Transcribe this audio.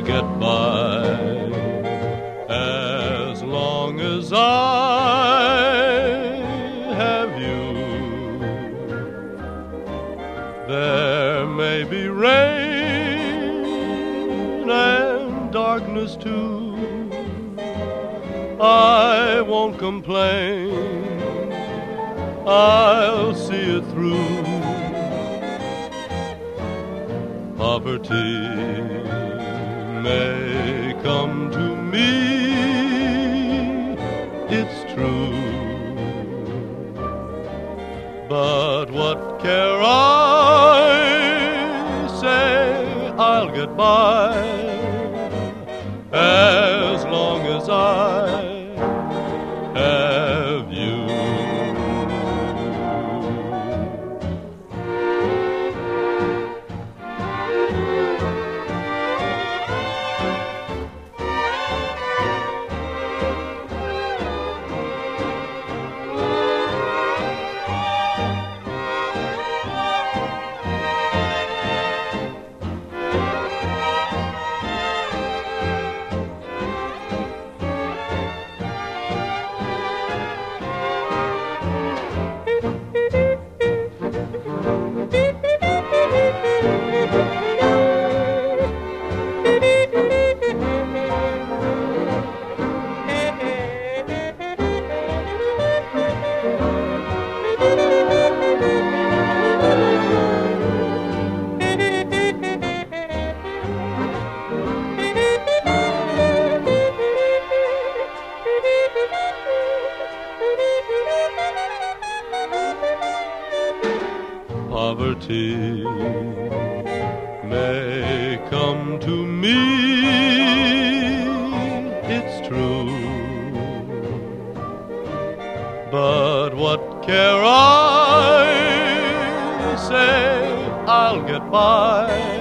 get by as long as I have you. There may be rain and darkness too. I won't complain, I'll see it through. Poverty may come to me, it's true, but what care I? Say I'll get by as long as I have you. Poverty may come to me, it's true, but what care I? Say I'll get by